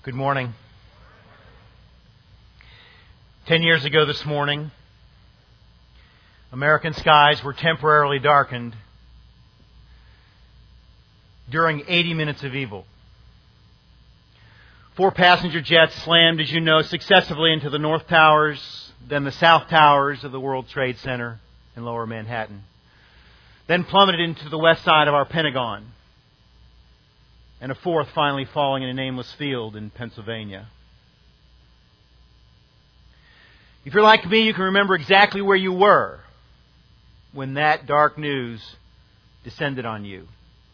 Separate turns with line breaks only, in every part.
Good morning. 10 years ago this morning, American skies were temporarily darkened during 80 minutes of evil. 4 passenger jets slammed, as you know, successively into the North Towers, then the South Towers of the World Trade Center in Lower Manhattan, then plummeted into the west side of our Pentagon, and a 4th finally falling in a nameless field in Pennsylvania. If you're like me, you can remember exactly where you were when that dark news descended on you.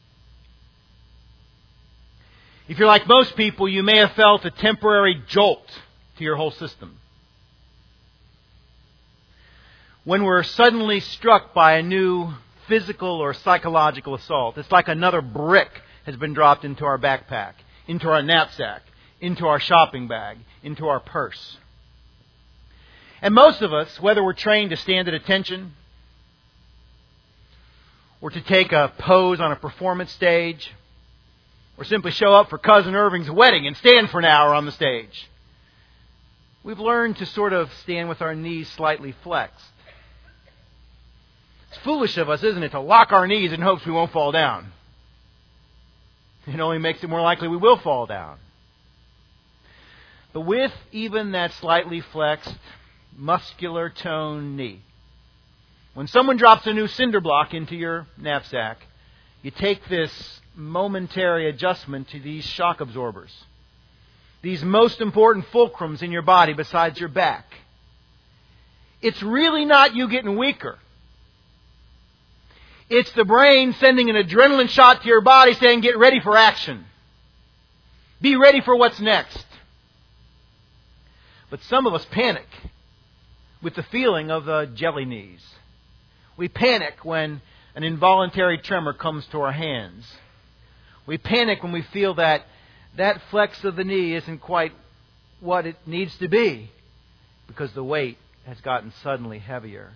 If you're like most people, you may have felt a temporary jolt to your whole system. When we're suddenly struck by a new physical or psychological assault, it's like another brick has been dropped into our backpack, into our knapsack, into our shopping bag, into our purse. And most of us, whether we're trained to stand at attention or to take a pose on a performance stage or simply show up for Cousin Irving's wedding and stand for an hour on the stage, we've learned to sort of stand with our knees slightly flexed. It's foolish of us, isn't it, to lock our knees in hopes we won't fall down. It only makes it more likely we will fall down. But with even that slightly flexed, muscular toned knee, when someone drops a new cinder block into your knapsack, you take this momentary adjustment to these shock absorbers, these most important fulcrums in your body besides your back. It's really not you getting weaker. It's the brain sending an adrenaline shot to your body saying, get ready for action. Be ready for what's next. But some of us panic with the feeling of the jelly knees. We panic when an involuntary tremor comes to our hands. We panic when we feel that flex of the knee isn't quite what it needs to be because the weight has gotten suddenly heavier.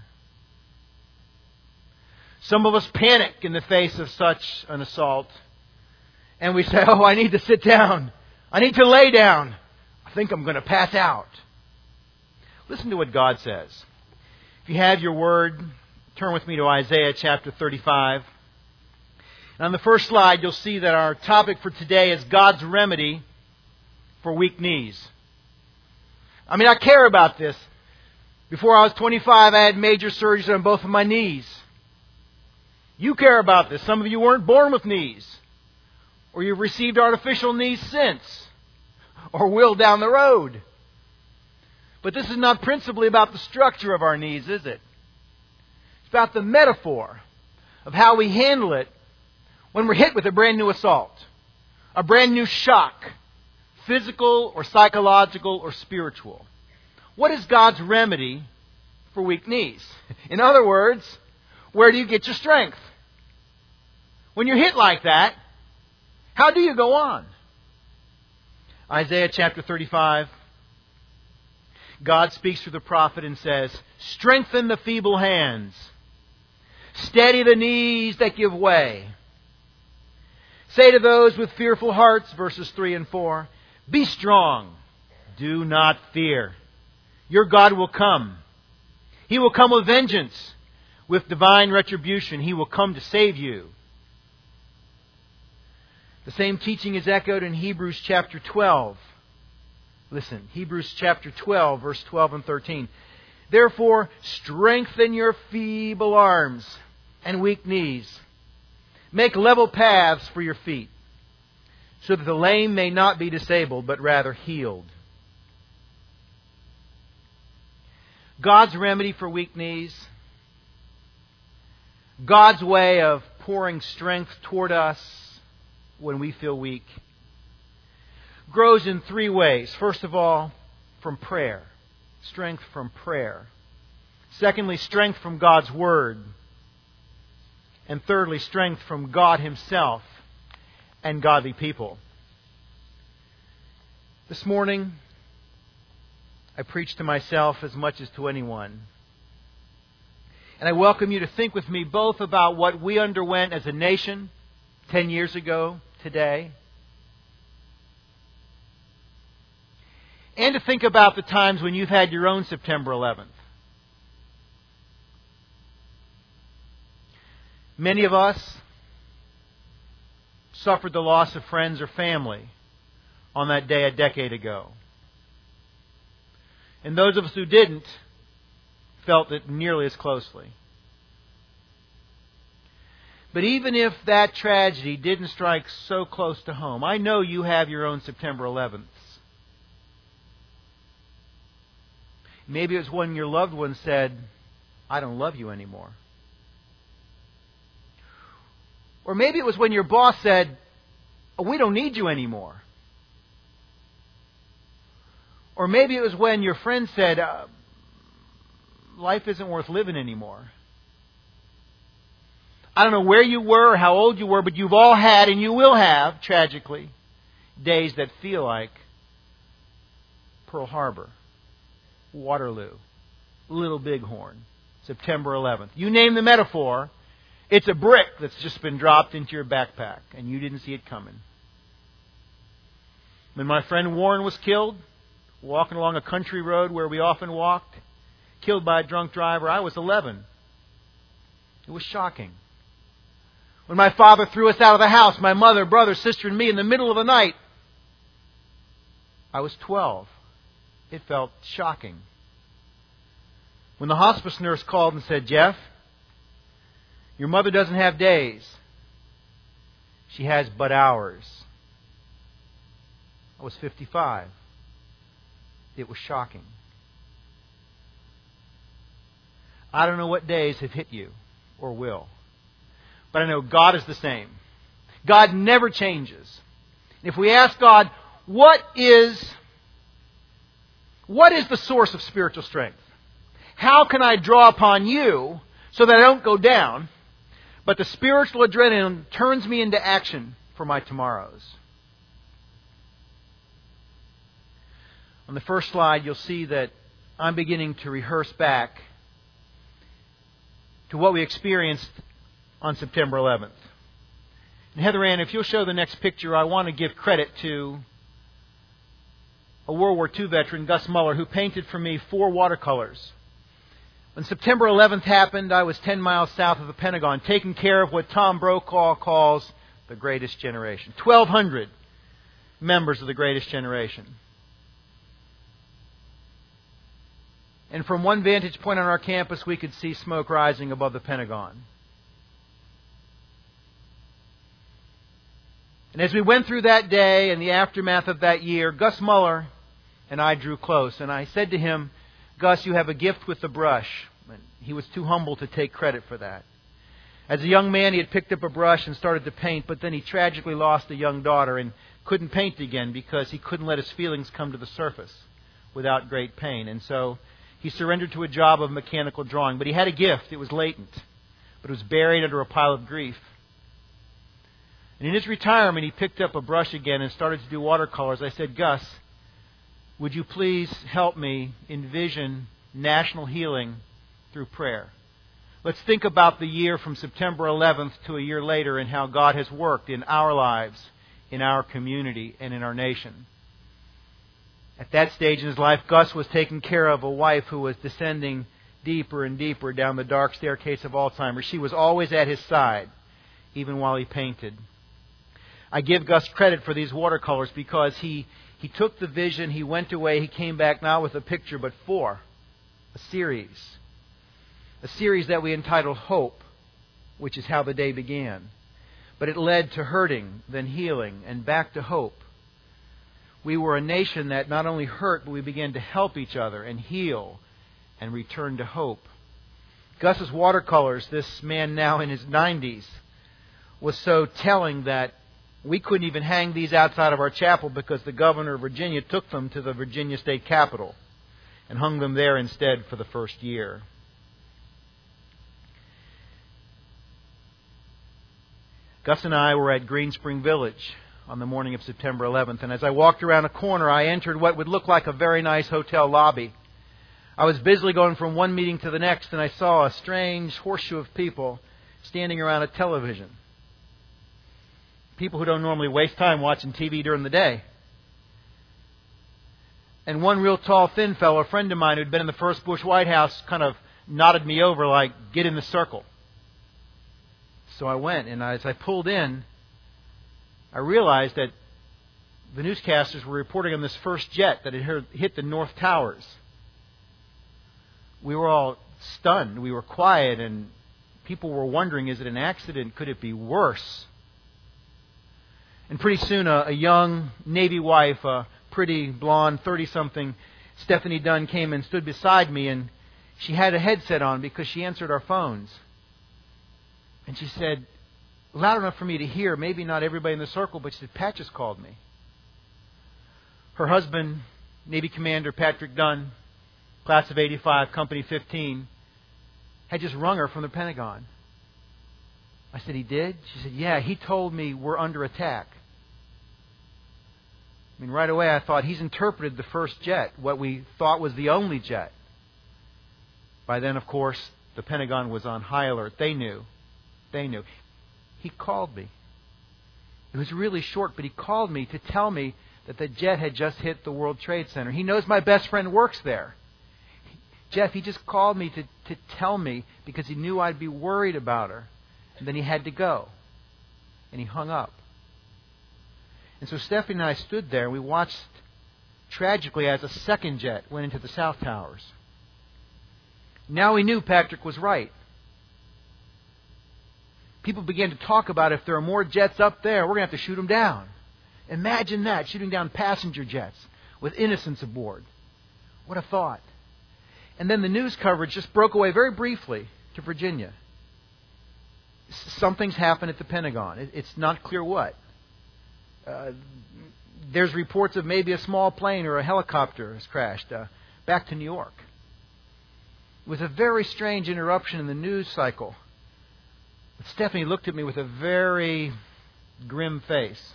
Some of us panic in the face of such an assault. And we say, I need to sit down. I need to lay down. I think I'm going to pass out. Listen to what God says. If you have your word, turn with me to Isaiah chapter 35. And on the first slide, you'll see that our topic for today is God's remedy for weak knees. I care about this. Before I was 25, I had major surgery on both of my knees. You care about this. Some of you weren't born with knees. Or you've received artificial knees since. Or will down the road. But this is not principally about the structure of our knees, is it? It's about the metaphor of how we handle it when we're hit with a brand new assault. A brand new shock. Physical or psychological or spiritual. What is God's remedy for weak knees? In other words, where do you get your strength? When you're hit like that, how do you go on? Isaiah chapter 35. God speaks through the prophet and says, strengthen the feeble hands. Steady the knees that give way. Say to those with fearful hearts, verses 3 and 4, be strong. Do not fear. Your God will come. He will come with vengeance. With divine retribution, He will come to save you. The same teaching is echoed in Hebrews chapter 12. Listen, Hebrews chapter 12, verse 12 and 13. Therefore, strengthen your feeble arms and weak knees. Make level paths for your feet, so that the lame may not be disabled, but rather healed. God's remedy for weak knees, God's way of pouring strength toward us when we feel weak, grows in 3 ways. First of all, from prayer. Strength from prayer. Secondly, strength from God's Word. And thirdly, strength from God Himself and godly people. This morning, I preach to myself as much as to anyone. And I welcome you to think with me both about what we underwent as a nation 10 years ago today, and to think about the times when you've had your own September 11th. Many of us suffered the loss of friends or family on that day a decade ago. And those of us who didn't felt it nearly as closely. But even if that tragedy didn't strike so close to home, I know you have your own September 11th. Maybe it was when your loved one said, "I don't love you anymore." Or maybe it was when your boss said, "We don't need you anymore." Or maybe it was when your friend said, "Life isn't worth living anymore." I don't know where you were or how old you were, but you've all had, and you will have, tragically, days that feel like Pearl Harbor, Waterloo, Little Bighorn, September 11th. You name the metaphor, it's a brick that's just been dropped into your backpack, and you didn't see it coming. When my friend Warren was killed, walking along a country road where we often walked, killed by a drunk driver, I was 11. It was shocking. When my father threw us out of the house, my mother, brother, sister, and me, in the middle of the night, I was 12. It felt shocking. When the hospice nurse called and said, "Jeff, your mother doesn't have days. She has but hours." I was 55. It was shocking. I don't know what days have hit you or will. But I know God is the same. God never changes. If we ask God, what is the source of spiritual strength? How can I draw upon you so that I don't go down, but the spiritual adrenaline turns me into action for my tomorrows? On the first slide, you'll see that I'm beginning to rehearse back to what we experienced on September 11th. And Heather Ann, if you'll show the next picture, I want to give credit to a World War II veteran, Gus Muller, who painted for me 4 watercolors. When September 11th happened, I was 10 miles south of the Pentagon, taking care of what Tom Brokaw calls the greatest generation. 1,200 members of the greatest generation. And from one vantage point on our campus, we could see smoke rising above the Pentagon. And as we went through that day and the aftermath of that year, Gus Muller and I drew close. And I said to him, "Gus, you have a gift with the brush." And he was too humble to take credit for that. As a young man, he had picked up a brush and started to paint, but then he tragically lost a young daughter and couldn't paint again because he couldn't let his feelings come to the surface without great pain. And so he surrendered to a job of mechanical drawing. But he had a gift. It was latent, but it was buried under a pile of grief. And in his retirement, he picked up a brush again and started to do watercolors. I said, "Gus, would you please help me envision national healing through prayer? Let's think about the year from September 11th to a year later and how God has worked in our lives, in our community, and in our nation." At that stage in his life, Gus was taking care of a wife who was descending deeper and deeper down the dark staircase of Alzheimer's. She was always at his side, even while he painted. I give Gus credit for these watercolors because he took the vision, he went away, he came back not with a picture but 4. A series. A series that we entitled Hope, which is how the day began. But it led to hurting, then healing, and back to hope. We were a nation that not only hurt, but we began to help each other and heal and return to hope. Gus's watercolors, this man now in his 90s, was so telling that we couldn't even hang these outside of our chapel because the governor of Virginia took them to the Virginia State Capitol and hung them there instead for the first year. Gus and I were at Green Spring Village on the morning of September 11th, and as I walked around a corner, I entered what would look like a very nice hotel lobby. I was busily going from one meeting to the next, and I saw a strange horseshoe of people standing around a television. People who don't normally waste time watching TV during the day. And one real tall, thin fellow, a friend of mine who'd been in the first Bush White House, kind of nodded me over like, get in the circle. So I went, and as I pulled in, I realized that the newscasters were reporting on this first jet that had hit the North Towers. We were all stunned. We were quiet, and people were wondering, is it an accident? Could it be worse? And pretty soon, a young Navy wife, a pretty blonde 30-something, Stephanie Dunn, came and stood beside me, and she had a headset on because she answered our phones. And she said, loud enough for me to hear, maybe not everybody in the circle, but she said, Pat just called me. Her husband, Navy Commander Patrick Dunn, class of 85, Company 15, had just rung her from the Pentagon. I said, he did? She said, yeah, he told me we're under attack. I mean, right away I thought, he's interpreted the first jet, what we thought was the only jet. By then, of course, the Pentagon was on high alert. They knew. He called me. It was really short, but he called me to tell me that the jet had just hit the World Trade Center. He knows my best friend works there. Jeff, he just called me to tell me because he knew I'd be worried about her. And then he had to go. And he hung up. And so Stephanie and I stood there and we watched tragically as a second jet went into the South Towers. Now we knew Patrick was right. People began to talk about if there are more jets up there, we're going to have to shoot them down. Imagine that, shooting down passenger jets with innocents aboard. What a thought. And then the news coverage just broke away very briefly to Virginia. Something's happened at the Pentagon. It's not clear what. There's reports of maybe a small plane or a helicopter has crashed back to New York. It was a very strange interruption in the news cycle. But Stephanie looked at me with a very grim face.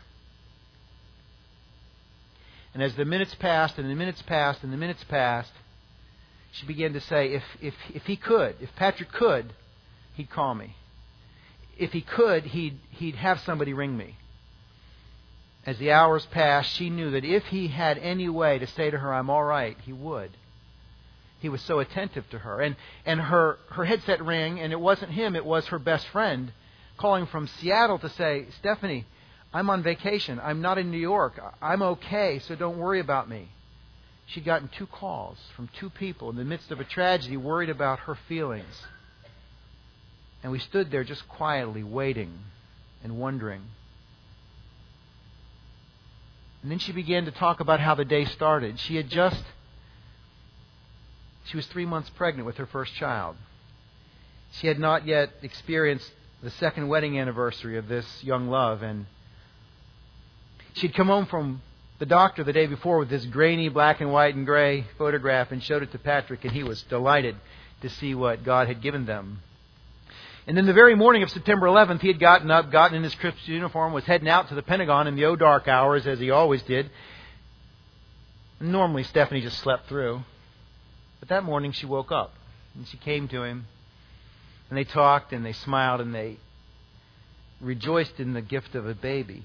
And as the minutes passed and the minutes passed and the minutes passed, she began to say, if Patrick could, he'd call me. If he could, he'd have somebody ring me. As the hours passed, she knew that if he had any way to say to her, I'm all right, he would. He was so attentive to her. And her headset rang, and it wasn't him, it was her best friend calling from Seattle to say, Stephanie, I'm on vacation. I'm not in New York. I'm okay, so don't worry about me. She'd gotten 2 calls from 2 people in the midst of a tragedy worried about her feelings. And we stood there just quietly waiting and wondering. And then she began to talk about how the day started. She was 3 months pregnant with her first child. She had not yet experienced the second wedding anniversary of this young love. And she'd come home from the doctor the day before with this grainy black and white and gray photograph and showed it to Patrick, and he was delighted to see what God had given them. And then the very morning of September 11th, he had gotten up, gotten in his crisp uniform, was heading out to the Pentagon in the dark hours, as he always did. Normally, Stephanie just slept through. But that morning, she woke up, and she came to him, and they talked, and they smiled, and they rejoiced in the gift of a baby.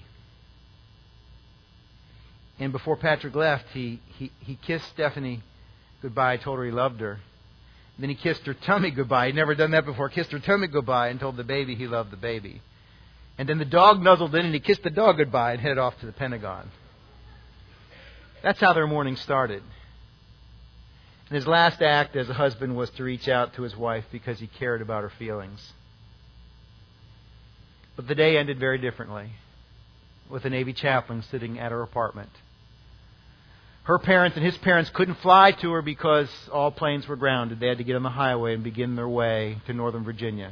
And before Patrick left, he kissed Stephanie goodbye, told her he loved her. Then he kissed her tummy goodbye. He'd never done that before. Kissed her tummy goodbye and told the baby he loved the baby. And then the dog nuzzled in and he kissed the dog goodbye and headed off to the Pentagon. That's how their morning started. And his last act as a husband was to reach out to his wife because he cared about her feelings. But the day ended very differently, with a Navy chaplain sitting at her apartment. Her parents and his parents couldn't fly to her because all planes were grounded. They had to get on the highway and begin their way to Northern Virginia.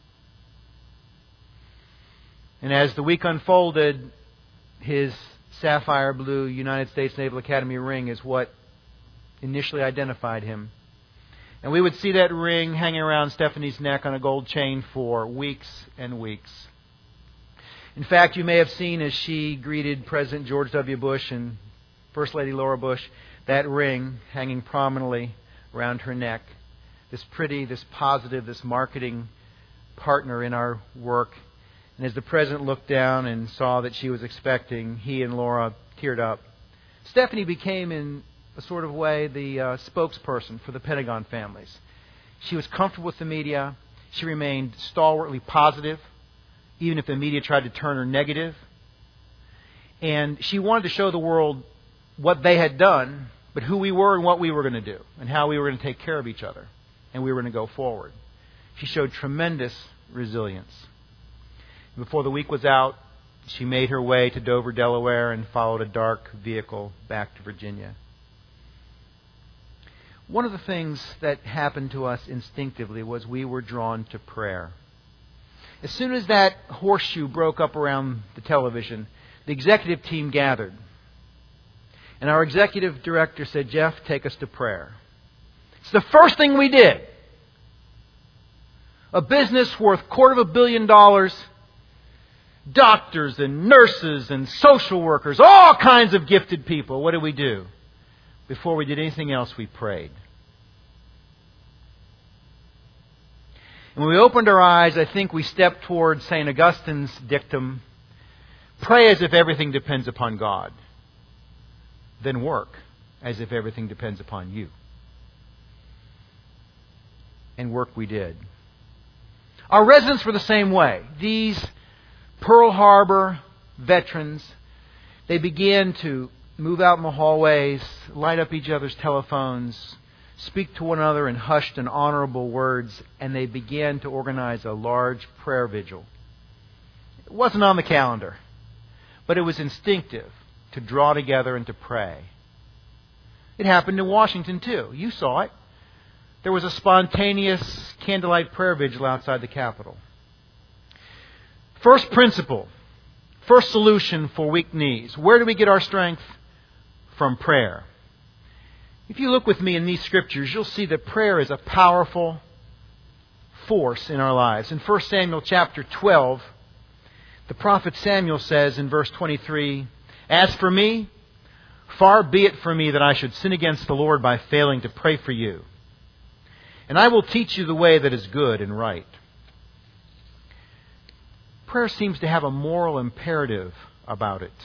And as the week unfolded, his sapphire blue United States Naval Academy ring is what initially identified him. And we would see that ring hanging around Stephanie's neck on a gold chain for weeks and weeks. In fact, you may have seen as she greeted President George W. Bush and First Lady Laura Bush, that ring hanging prominently around her neck. This pretty, this positive, this marketing partner in our work. And as the President looked down and saw that she was expecting, he and Laura teared up. Stephanie became, in a sort of way, the spokesperson for the Pentagon families. She was comfortable with the media. She remained stalwartly positive, even if the media tried to turn her negative. And she wanted to show the world what they had done, but who we were and what we were going to do, and how we were going to take care of each other, and we were going to go forward. She showed tremendous resilience. Before the week was out, she made her way to Dover, Delaware, and followed a dark vehicle back to Virginia. One of the things that happened to us instinctively was we were drawn to prayer. As soon as that horseshoe broke up around the television, the executive team gathered. And our executive director said, "Jeff, take us to prayer." It's the first thing we did. A business worth $250 million, doctors and nurses and social workers, all kinds of gifted people. What did we do? Before we did anything else, we prayed. And when we opened our eyes, I think we stepped towards St. Augustine's dictum, pray as if everything depends upon God. Then work as if everything depends upon you. And work we did. Our residents were the same way. These Pearl Harbor veterans, they began to move out in the hallways, light up each other's telephones, speak to one another in hushed and honorable words, and they began to organize a large prayer vigil. It wasn't on the calendar, but it was instinctive to draw together and to pray. It happened in Washington too. You saw it. There was a spontaneous candlelight prayer vigil outside the Capitol. First principle, first solution for weak knees. Where do we get our strength? From prayer. If you look with me in these scriptures, you'll see that prayer is a powerful force in our lives. In 1 Samuel chapter 12, the prophet Samuel says in verse 23, "As for me, far be it from me that I should sin against the Lord by failing to pray for you. And I will teach you the way that is good and right." Prayer seems to have a moral imperative about it.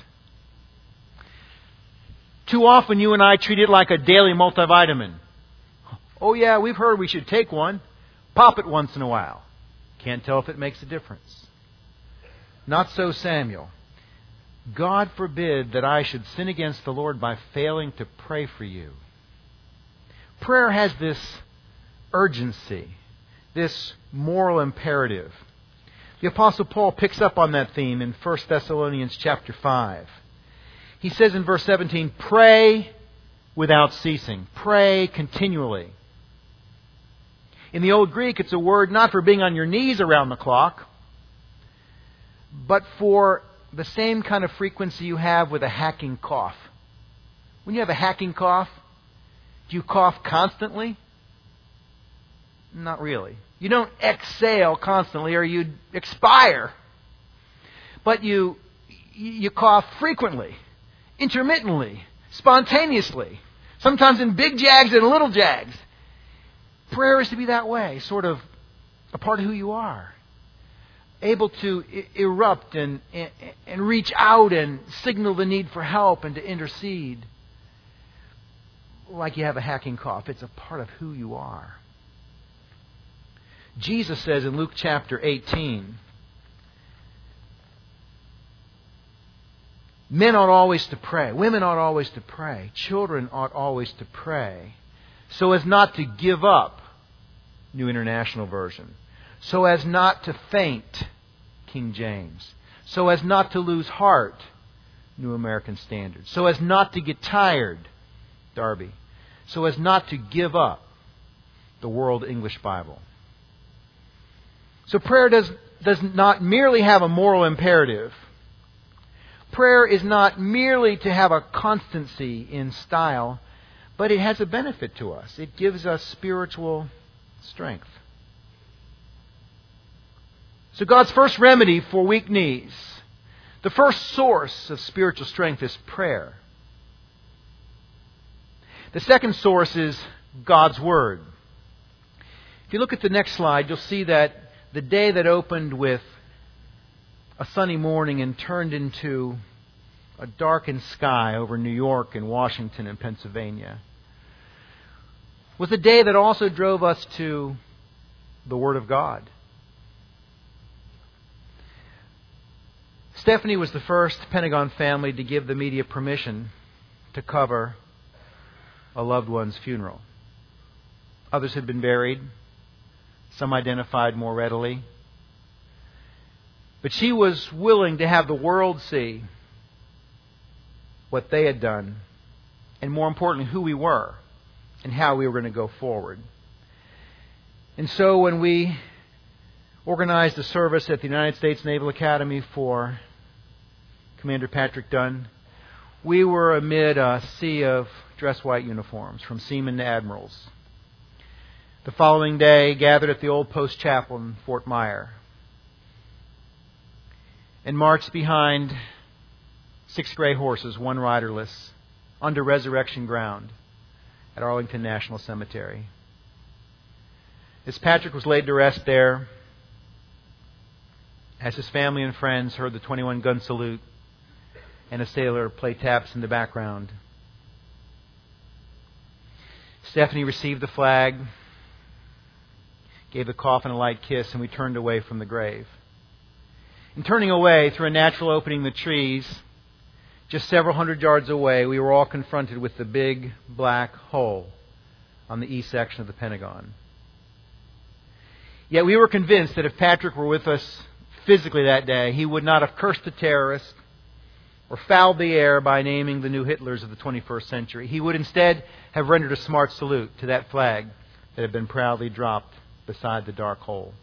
Too often you and I treat it like a daily multivitamin. Oh yeah, we've heard we should take one. Pop it once in a while. Can't tell if it makes a difference. Not so Samuel. God forbid that I should sin against the Lord by failing to pray for you. Prayer has this urgency, this moral imperative. The Apostle Paul picks up on that theme in 1 Thessalonians chapter 5. He says in verse 17, "Pray without ceasing." Pray continually. In the Old Greek, it's a word not for being on your knees around the clock, but for the same kind of frequency you have with a hacking cough. When you have a hacking cough, do you cough constantly? Not really. You don't exhale constantly or you'd expire. But you cough frequently, intermittently, spontaneously, sometimes in big jags and little jags. Prayer is to be that way, sort of a part of who you are. Able to erupt and reach out and signal the need for help and to intercede. Like you have a hacking cough. It's a part of who you are. Jesus says in Luke chapter 18, men ought always to pray. Women ought always to pray. Children ought always to pray. So as not to give up, New International Version. So as not to faint, King James. So as not to lose heart, New American Standard. So as not to get tired, Darby. So as not to give up, the World English Bible. So prayer does not merely have a moral imperative. Prayer is not merely to have a constancy in style, but it has a benefit to us. It gives us spiritual strength. So God's first remedy for weak knees, the first source of spiritual strength is prayer. The second source is God's Word. If you look at the next slide, you'll see that the day that opened with a sunny morning and turned into a darkened sky over New York and Washington and Pennsylvania was a day that also drove us to the Word of God. Stephanie was the first Pentagon family to give the media permission to cover a loved one's funeral. Others had been buried, some identified more readily. But she was willing to have the world see what they had done, and more importantly, who we were and how we were going to go forward. And so when we organized a service at the United States Naval Academy for Commander Patrick Dunn, we were amid a sea of dress white uniforms, from seamen to admirals. The following day, gathered at the Old Post Chapel in Fort Myer, and marched behind 6 gray horses, one riderless, under resurrection ground at Arlington National Cemetery. As Patrick was laid to rest there, as his family and friends heard the 21-gun salute and a sailor play taps in the background, Stephanie received the flag, gave the coffin a light kiss, and we turned away from the grave. In turning away through a natural opening in the trees, just several hundred yards away, we were all confronted with the big black hole on the east section of the Pentagon. Yet we were convinced that if Patrick were with us physically that day, he would not have cursed the terrorists or fouled the air by naming the new Hitlers of the 21st century. He would instead have rendered a smart salute to that flag that had been proudly dropped beside the dark hole.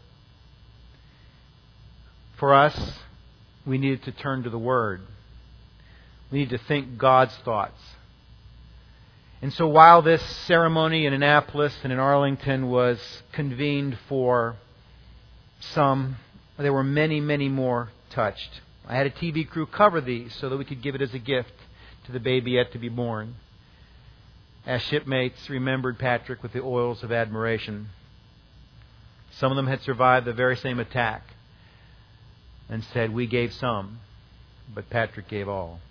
For us, we needed to turn to the Word. We needed to think God's thoughts. And so while this ceremony in Annapolis and in Arlington was convened for some, there were many, many more touched. I had a TV crew cover these so that we could give it as a gift to the baby yet to be born. As shipmates remembered Patrick with the oils of admiration. Some of them had survived the very same attack and said, "We gave some, but Patrick gave all."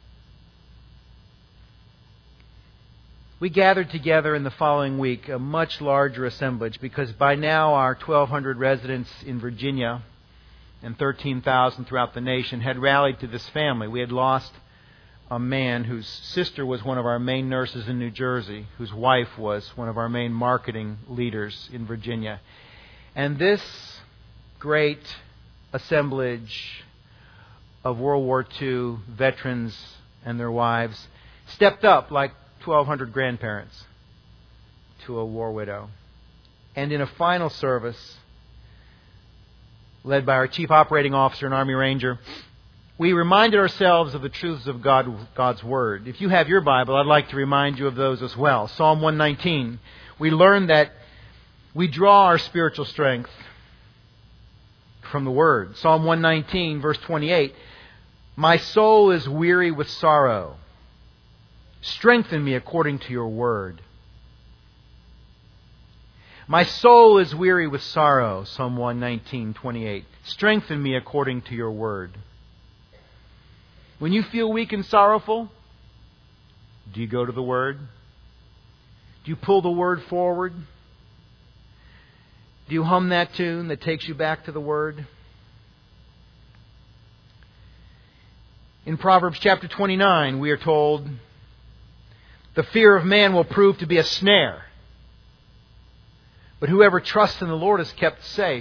We gathered together in the following week, a much larger assemblage, because by now our 1,200 residents in Virginia and 13,000 throughout the nation had rallied to this family. We had lost a man whose sister was one of our main nurses in New Jersey, whose wife was one of our main marketing leaders in Virginia. And this great assemblage of World War II veterans and their wives stepped up like 1,200 grandparents to a war widow. And in a final service, led by our Chief Operating Officer and Army Ranger, we reminded ourselves of the truths of God's Word. If you have your Bible, I'd like to remind you of those as well. Psalm 119. We learned that we draw our spiritual strength from the Word. Psalm 119, verse 28. My soul is weary with sorrow. Strengthen me according to your word. My soul is weary with sorrow. Psalm 119:28. Strengthen me according to your word. When you feel weak and sorrowful, do you go to the Word? Do you pull the Word forward? Do you hum that tune that takes you back to the Word? In Proverbs chapter 29, we are told, the fear of man will prove to be a snare, but whoever trusts in the Lord is kept safe.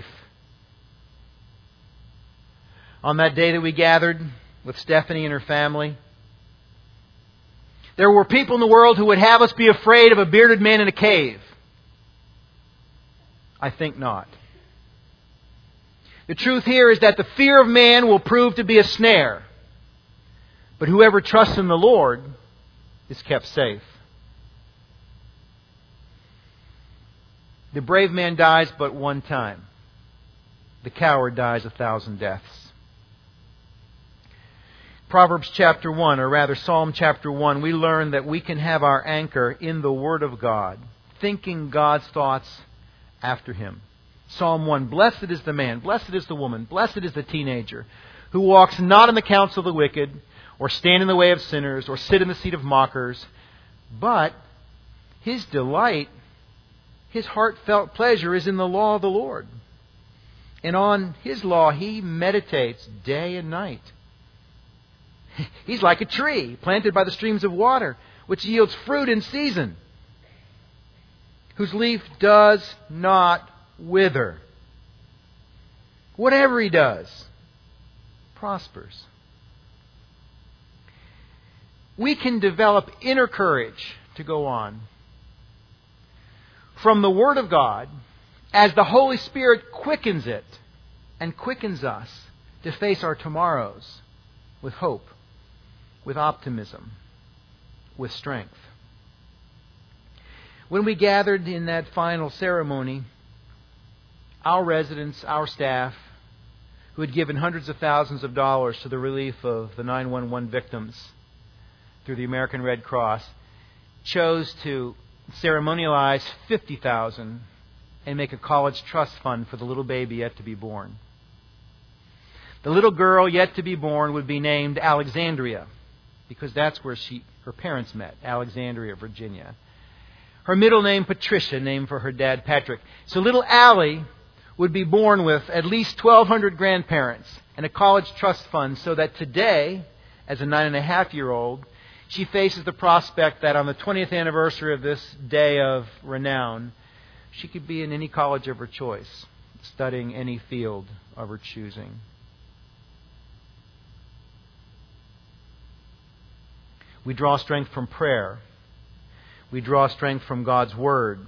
On that day that we gathered with Stephanie and her family, there were people in the world who would have us be afraid of a bearded man in a cave. I think not. The truth here is that the fear of man will prove to be a snare, but whoever trusts in the Lord is kept safe. The brave man dies but one time. The coward dies 1,000 deaths. Proverbs chapter 1, or rather Psalm chapter 1, we learn that we can have our anchor in the Word of God, thinking God's thoughts after Him. Psalm 1, blessed is the man, blessed is the woman, blessed is the teenager, who walks not in the counsel of the wicked, or stand in the way of sinners, or sit in the seat of mockers, but his delight His heartfelt pleasure is in the law of the Lord. And on His law He meditates day and night. He's like a tree planted by the streams of water, which yields fruit in season, whose leaf does not wither. Whatever he does prospers. We can develop inner courage to go on from the Word of God as the Holy Spirit quickens it and quickens us to face our tomorrows with hope, with optimism, with strength. When we gathered in that final ceremony, our residents, our staff, who had given hundreds of thousands of dollars to the relief of the 9/11 victims through the American Red Cross, chose to ceremonialize $50,000 and make a college trust fund for the little baby yet to be born. The little girl yet to be born would be named Alexandria, because that's where her parents met, Alexandria, Virginia. Her middle name, Patricia, named for her dad, Patrick. So little Allie would be born with at least 1,200 grandparents and a college trust fund, so that today, as a 9.5-year-old, she faces the prospect that on the 20th anniversary of this day of renown, she could be in any college of her choice, studying any field of her choosing. We draw strength from prayer. We draw strength from God's Word.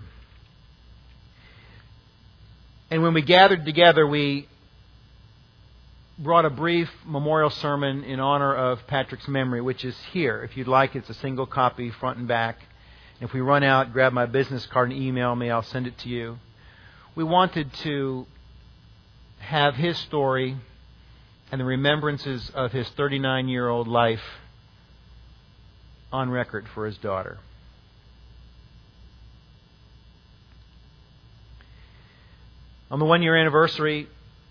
And when we gathered together, we brought a brief memorial sermon in honor of Patrick's memory, which is here. If you'd like, it's a single copy, front and back. And if we run out, grab my business card and email me. I'll send it to you. We wanted to have his story and the remembrances of his 39-year-old life on record for his daughter. On the 1-year anniversary,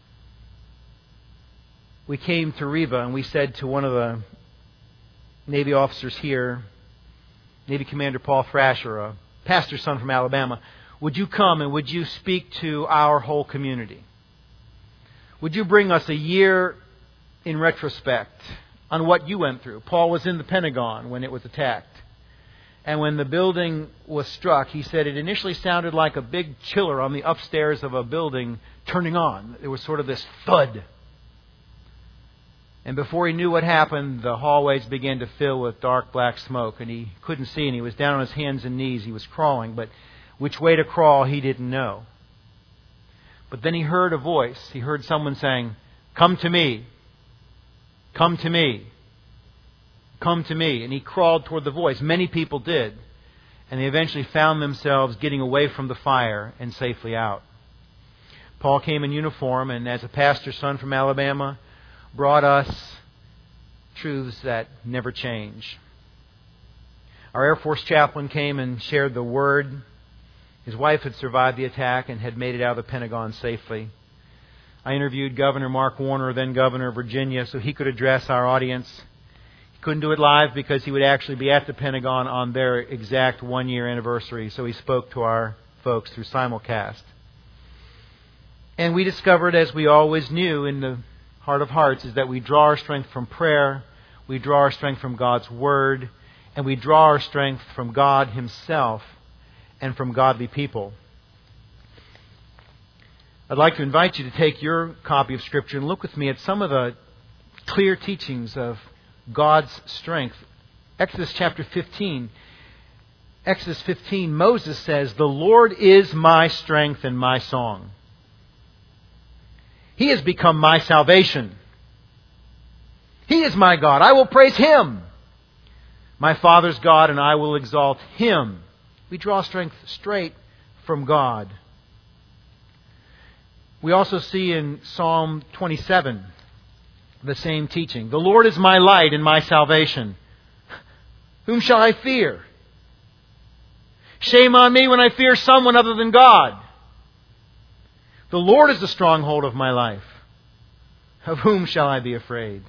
we came to Riva and we said to one of the Navy officers here, Navy Commander Paul Thrasher, a pastor's son from Alabama, would you come and would you speak to our whole community? Would you bring us a year in retrospect on what you went through? Paul was in the Pentagon when it was attacked. And when the building was struck, he said it initially sounded like a big chiller on the upstairs of a building turning on. There was sort of this thud. And before he knew what happened, the hallways began to fill with dark black smoke, and he couldn't see, and he was down on his hands and knees. He was crawling, but which way to crawl he didn't know. But then he heard a voice. He heard someone saying, "Come to me. Come to me. Come to me." And he crawled toward the voice. Many people did. And they eventually found themselves getting away from the fire and safely out. Paul came in uniform and as a pastor's son from Alabama, brought us truths that never change. Our Air Force chaplain came and shared the word. His wife had survived the attack and had made it out of the Pentagon safely. I interviewed Governor Mark Warner, then Governor of Virginia, so he could address our audience. He couldn't do it live because he would actually be at the Pentagon on their exact 1-year anniversary, so he spoke to our folks through simulcast. And we discovered, as we always knew in the heart of hearts, is that we draw our strength from prayer, we draw our strength from God's Word, and we draw our strength from God Himself and from godly people. I'd like to invite you to take your copy of Scripture and look with me at some of the clear teachings of God's strength. Exodus chapter 15. Exodus 15, Moses says, "The Lord is my strength and my song. He has become my salvation. He is my God. I will praise Him. My Father's God, and I will exalt Him." We draw strength straight from God. We also see in Psalm 27 the same teaching. "The Lord is my light and my salvation. Whom shall I fear? Shame on me when I fear someone other than God. The Lord is the stronghold of my life. Of whom shall I be afraid?"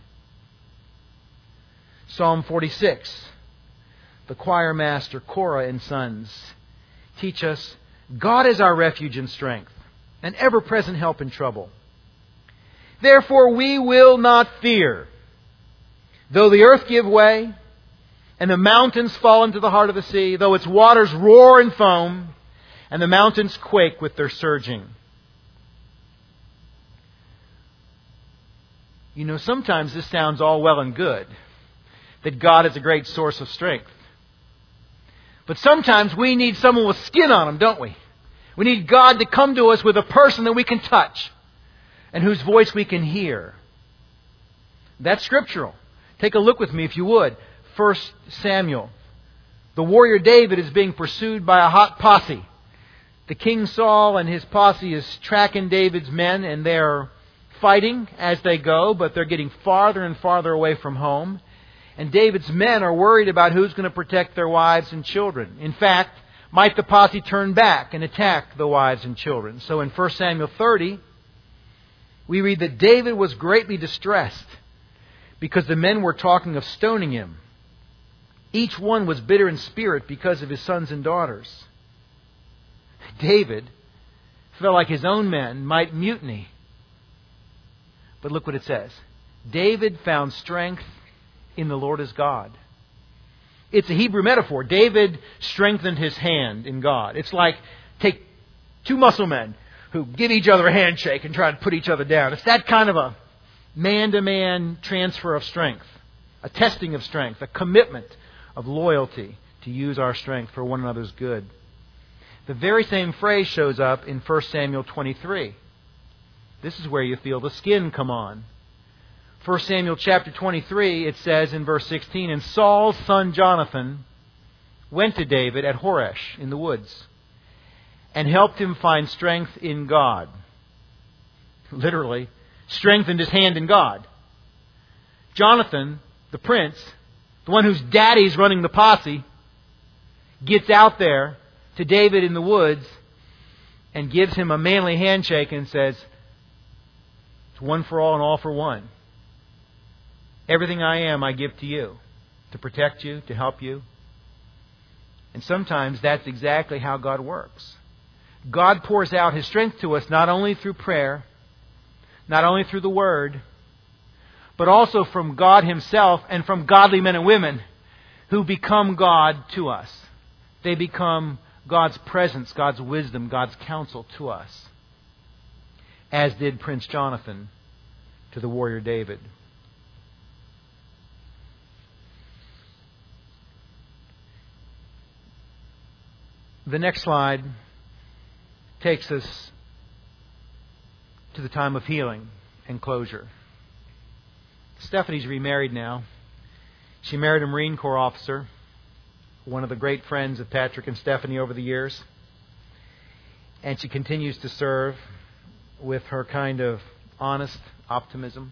Psalm 46. The choir master, Korah and sons, teach us God is our refuge and strength, an ever-present help in trouble. Therefore we will not fear, though the earth give way, and the mountains fall into the heart of the sea, though its waters roar and foam, and the mountains quake with their surging. You know, sometimes this sounds all well and good, that God is a great source of strength. But sometimes we need someone with skin on them, don't we? We need God to come to us with a person that we can touch and whose voice we can hear. That's scriptural. Take a look with me, if you would. 1 Samuel. The warrior David is being pursued by a hot posse. The King Saul and his posse is tracking David's men, and they're fighting as they go, but they're getting farther and farther away from home. And David's men are worried about who's going to protect their wives and children. In fact, might the posse turn back and attack the wives and children? So in 1 Samuel 30, we read that David was greatly distressed because the men were talking of stoning him. Each one was bitter in spirit because of his sons and daughters. David felt like his own men might mutiny. But look what it says. David found strength in the Lord his God. It's a Hebrew metaphor. David strengthened his hand in God. It's like take two muscle men who give each other a handshake and try to put each other down. It's that kind of a man-to-man transfer of strength, a testing of strength, a commitment of loyalty to use our strength for one another's good. The very same phrase shows up in 1 Samuel 23. This is where you feel the skin come on. 1 Samuel chapter 23, it says in verse 16, And Saul's son Jonathan went to David at Horesh in the woods and helped him find strength in God. Literally, strengthened his hand in God. Jonathan, the prince, the one whose daddy's running the posse, gets out there to David in the woods and gives him a manly handshake and says, It's one for all and all for one. Everything I am, I give to you, to protect you, to help you. And sometimes that's exactly how God works. God pours out His strength to us not only through prayer, not only through the Word, but also from God Himself and from godly men and women who become God to us. They become God's presence, God's wisdom, God's counsel to us, as did Prince Jonathan to the warrior David. The next slide takes us to the time of healing and closure. Stephanie's remarried now. She married a Marine Corps officer, one of the great friends of Patrick and Stephanie over the years. And she continues to serve with her kind of honest optimism.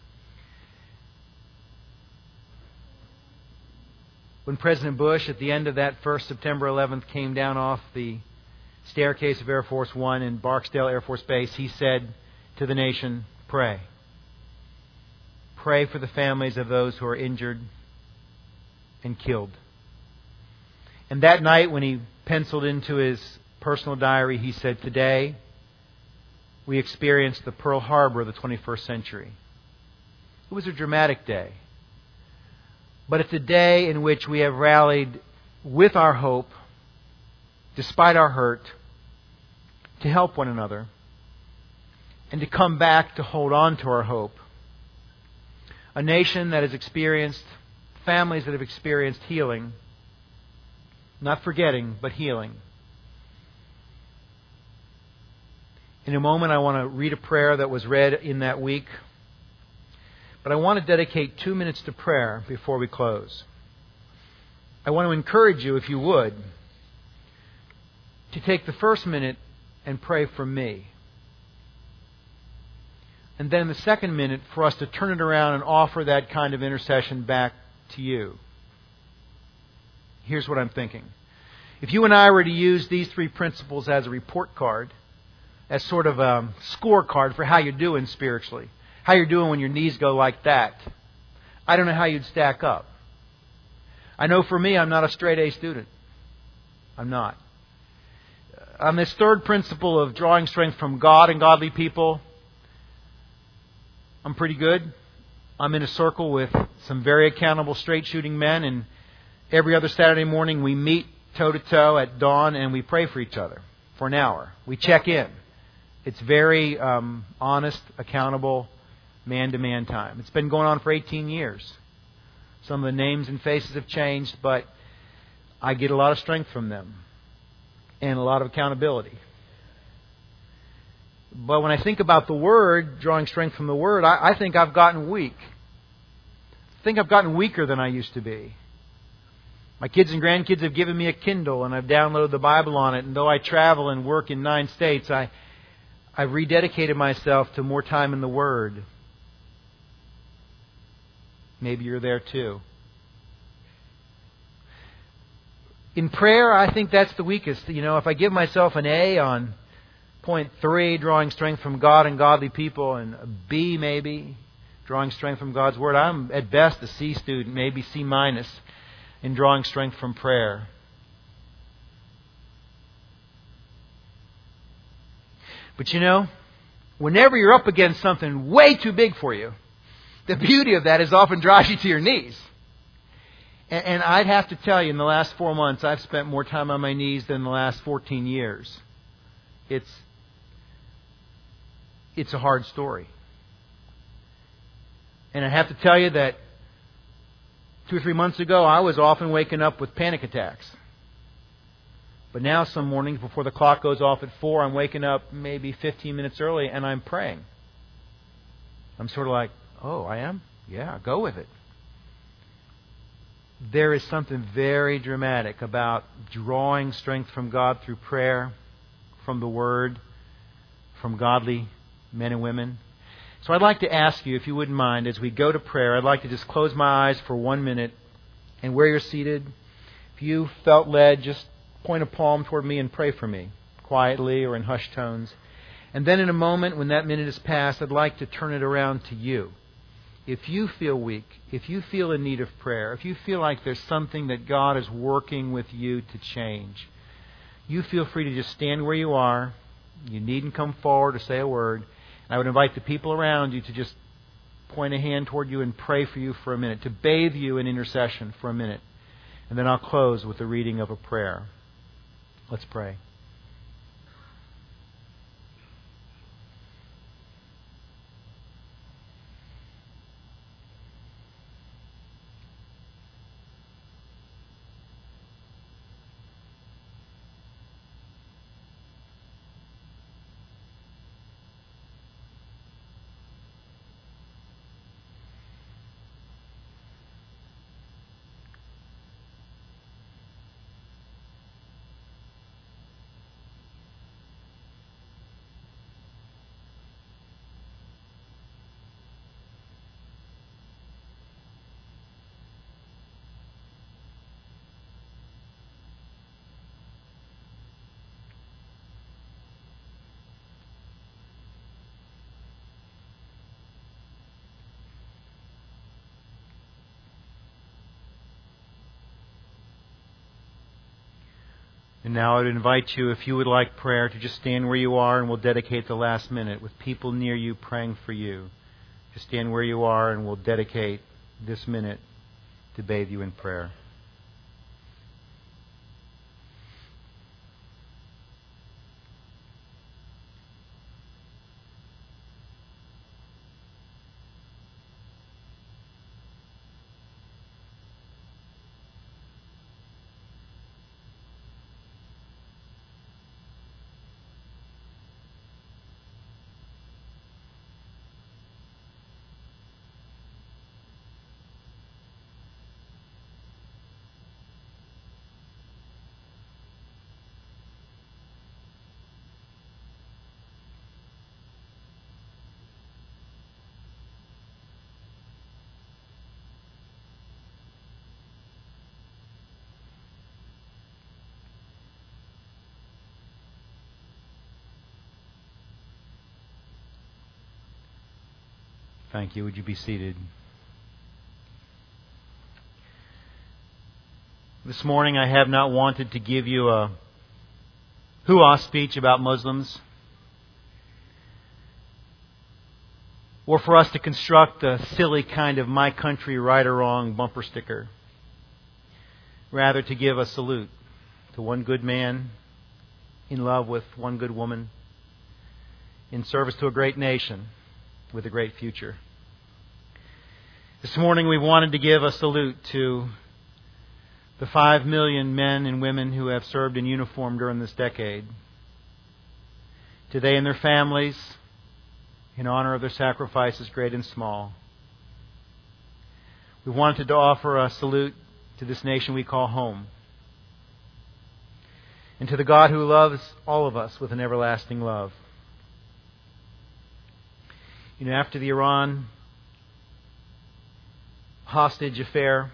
When President Bush, at the end of that first September 11th, came down off the staircase of Air Force One in Barksdale Air Force Base, he said to the nation, pray. Pray for the families of those who are injured and killed. And that night, when he penciled into his personal diary, he said, Today, we experienced the Pearl Harbor of the 21st century. It was a dramatic day. But it's a day in which we have rallied with our hope, despite our hurt, to help one another and to come back to hold on to our hope. A nation that has experienced, families that have experienced healing, not forgetting, but healing. In a moment, I want to read a prayer that was read in that week. But I want to dedicate 2 minutes to prayer before we close. I want to encourage you, if you would, to take the first minute and pray for me. And then the second minute for us to turn it around and offer that kind of intercession back to you. Here's what I'm thinking. If you and I were to use these three principles as a report card, as sort of a scorecard for how you're doing spiritually, how you're doing when your knees go like that, I don't know how you'd stack up. I know for me, I'm not a straight A student. I'm not. on this third principle of drawing strength from God and godly people, I'm pretty good. I'm in a circle with some very accountable straight shooting men, and every other Saturday morning we meet toe-to-toe at dawn and we pray for each other for an hour. We check in. It's very honest, accountable, man-to-man time. It's been going on for 18 years. Some of the names and faces have changed, but I get a lot of strength from them and a lot of accountability. But when I think about the Word, drawing strength from the Word, I think I've gotten weak. I think I've gotten weaker than I used to be. My kids and grandkids have given me a Kindle, and I've downloaded the Bible on it. And though I travel and work in 9 states, I've rededicated myself to more time in the Word. Maybe you're there too. In prayer, I think that's the weakest. If I give myself an A on point 3, drawing strength from God and godly people, and a B maybe, drawing strength from God's Word, I'm at best a C student, maybe C- in drawing strength from prayer. But whenever you're up against something way too big for you, the beauty of that is often drives you to your knees. And I'd have to tell you, in the last 4 months, I've spent more time on my knees than the last 14 years. It's a hard story. And I have to tell you that 2 or 3 months ago, I was often waking up with panic attacks. But now some mornings before the clock goes off at 4, I'm waking up maybe 15 minutes early and I'm praying. I'm sort of like, oh, I am? Yeah, go with it. There is something very dramatic about drawing strength from God through prayer, from the Word, from godly men and women. So I'd like to ask you, if you wouldn't mind, as we go to prayer, I'd like to just close my eyes for 1 minute. And where you're seated, if you felt led, just point a palm toward me and pray for me, quietly or in hushed tones. And then in a moment, when that minute is passed, I'd like to turn it around to you. If you feel weak, if you feel in need of prayer, if you feel like there's something that God is working with you to change, you feel free to just stand where you are. You needn't come forward or say a word. I would invite the people around you to just point a hand toward you and pray for you for a minute, to bathe you in intercession for a minute. And then I'll close with the reading of a prayer. Let's pray. And now I would invite you, if you would like prayer, to just stand where you are, and we'll dedicate the last minute with people near you praying for you. Just stand where you are, and we'll dedicate this minute to bathe you in prayer. Thank you. Would you be seated? This morning I have not wanted to give you a hoo-ah speech about Muslims, or for us to construct a silly kind of my country right or wrong bumper sticker. Rather, to give a salute to one good man in love with one good woman, in service to a great nation with a great future. This morning we wanted to give a salute to the 5 million men and women who have served in uniform during this decade. To they and their families, in honor of their sacrifices, great and small. We wanted to offer a salute to this nation we call home, and to the God who loves all of us with an everlasting love. You know, after the Iran hostage affair,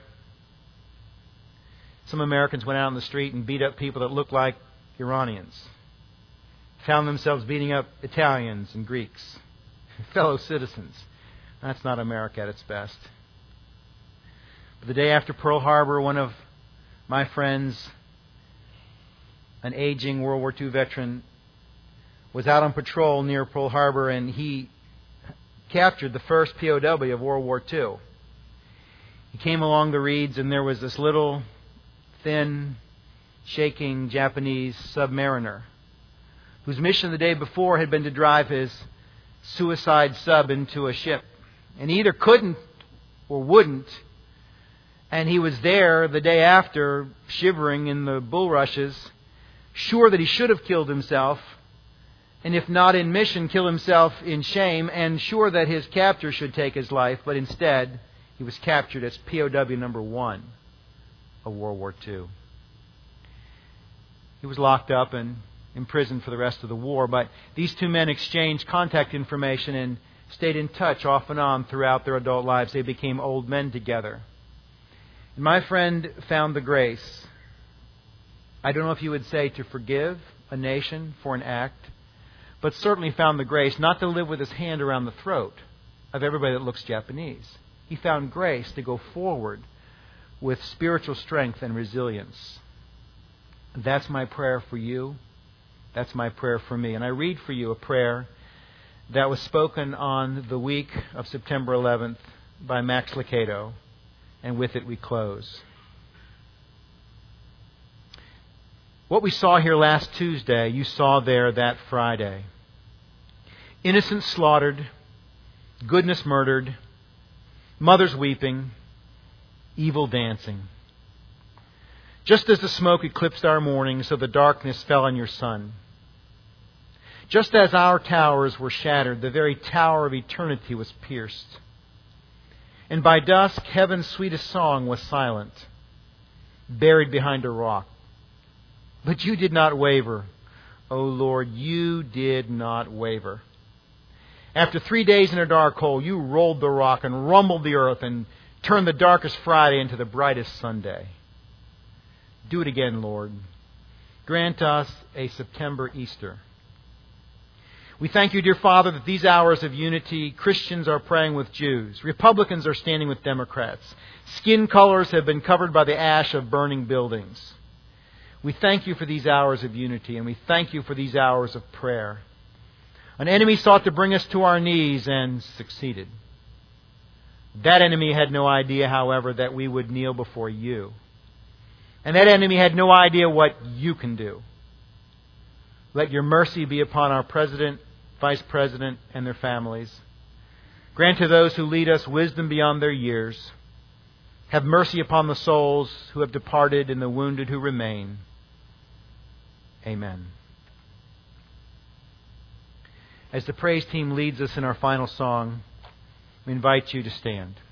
some Americans went out on the street and beat up people that looked like Iranians. Found themselves beating up Italians and Greeks, fellow citizens. That's not America at its best. But the day after Pearl Harbor, one of my friends, an aging World War II veteran, was out on patrol near Pearl Harbor, and he captured the first POW of World War II. He came along the reeds, and there was this little, thin, shaking Japanese submariner whose mission the day before had been to drive his suicide sub into a ship. And he either couldn't or wouldn't. And he was there the day after, shivering in the bulrushes, sure that he should have killed himself, and if not in mission, kill himself in shame, and sure that his captor should take his life, but instead he was captured as POW number 1 of World War II. He was locked up and imprisoned for the rest of the war, but these two men exchanged contact information and stayed in touch off and on throughout their adult lives. They became old men together. And my friend found the grace, I don't know if you would say to forgive a nation for an act, but certainly found the grace not to live with his hand around the throat of everybody that looks Japanese. He found grace to go forward with spiritual strength and resilience. That's my prayer for you. That's my prayer for me. And I read for you a prayer that was spoken on the week of September 11th by Max Lucado. And with it we close. What we saw here last Tuesday, you saw there that Friday. Innocents slaughtered, goodness murdered, mothers weeping, evil dancing. Just as the smoke eclipsed our morning, so the darkness fell on your sun. Just as our towers were shattered, the very tower of eternity was pierced. And by dusk, heaven's sweetest song was silent, buried behind a rock. But you did not waver. O Lord, you did not waver. After 3 days in a dark hole, you rolled the rock and rumbled the earth and turned the darkest Friday into the brightest Sunday. Do it again, Lord. Grant us a September Easter. We thank you, dear Father, that these hours of unity, Christians are praying with Jews. Republicans are standing with Democrats. Skin colors have been covered by the ash of burning buildings. We thank you for these hours of unity, and we thank you for these hours of prayer. An enemy sought to bring us to our knees and succeeded. That enemy had no idea, however, that we would kneel before you. And that enemy had no idea what you can do. Let your mercy be upon our President, Vice President, and their families. Grant to those who lead us wisdom beyond their years. Have mercy upon the souls who have departed and the wounded who remain. Amen. As the praise team leads us in our final song, we invite you to stand.